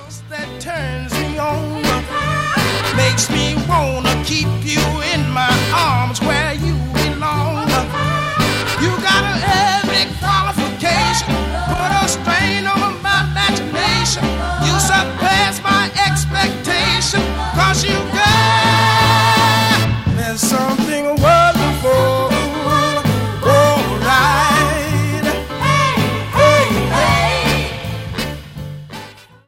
that turns me on, makes me wanna keep you in my arms where